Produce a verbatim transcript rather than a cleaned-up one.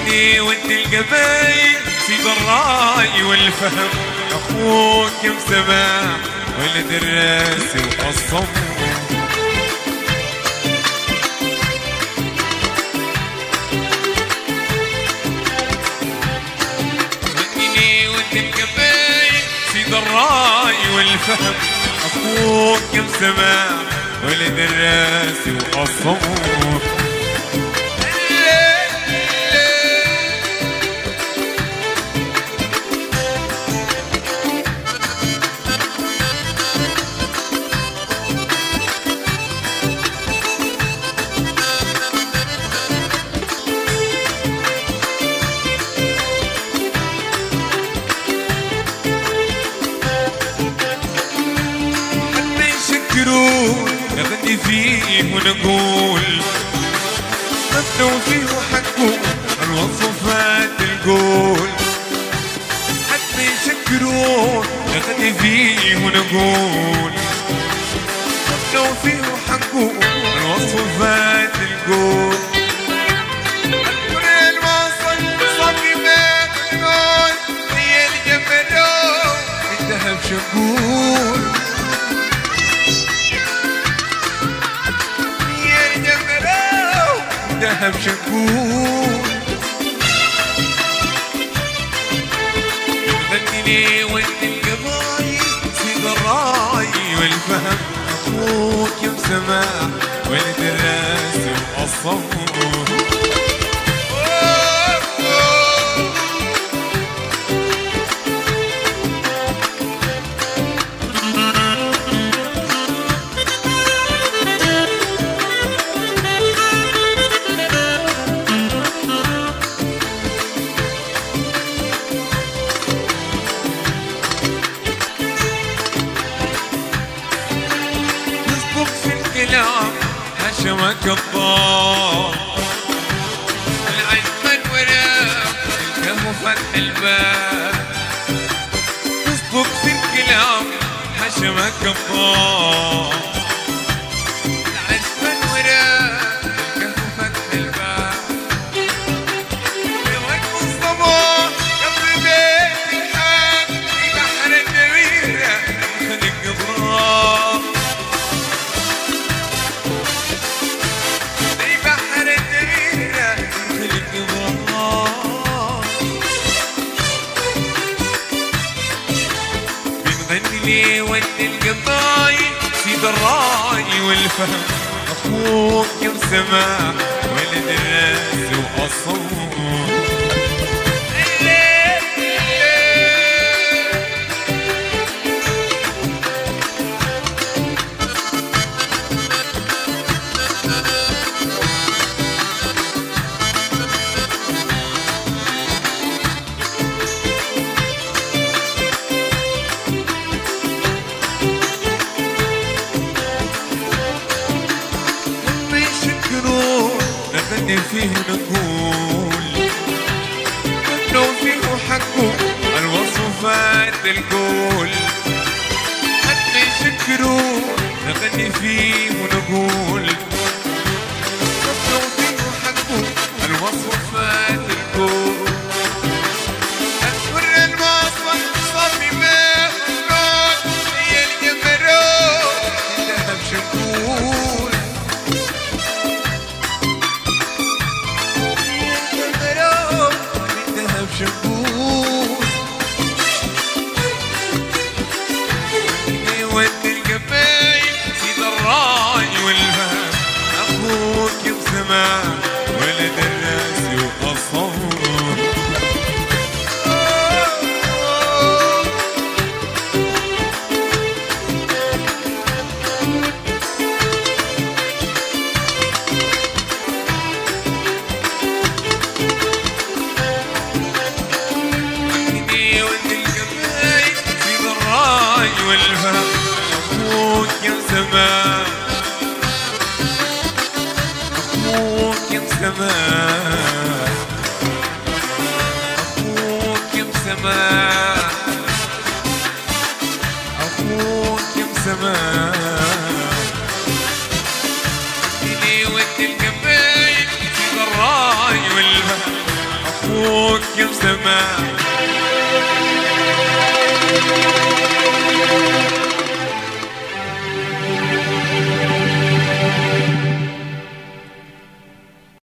غني وانت القبايل سيد الراي والفهم، اخوك مسماح ولد الراس وقصم. غني وانت القبايل سيد الراي والفهم، اخوك مسماح ولد الراس وقصم. نغني فيه ونقول مبنو فيه حقه الوصفات القول، حتى يشكرون نغني فيه ونقول مبنو فيه حقه الوصفات القول. الكل الوصل صافي ما مجنون هي الجملون الذهب شقول. ذهب شكور غني لي وانت القضايا سيد الراي والفهم، اخوك يا مسماح ولد الراس والصبور. هشمك الضار العجمة وراء الكهف فتح الباب، تصدق في الكلام هشمك الضار العجمة وراء الكهف فتح الباب. يومك مصطفى قبل بيت الحام في بحر النويرة خلق ضرار. بنغني وانت القضايل سيد الراي والفهم، اخوك يا مسماح ولد الراس وقصور. نغني فيه نقول لو فيه حقه الوصفات القول، حتى يشكرون نغني فيه ونقول لو فيه حقه الوصفات القول. الحر الوصل صافي ما مجنون هي الجمرون الذهب شكور. شكور وانت القبايل سيد الراي والفهم، اخوك يا مسماح ولد الراس وقصور. والفهم اخوك يا مسماح، اخوك يا مسماح، اخوك يا مسماح، اخوك يا مسماح. غني وانت القبايل سيد الراي والفهم، فوق كم سماء.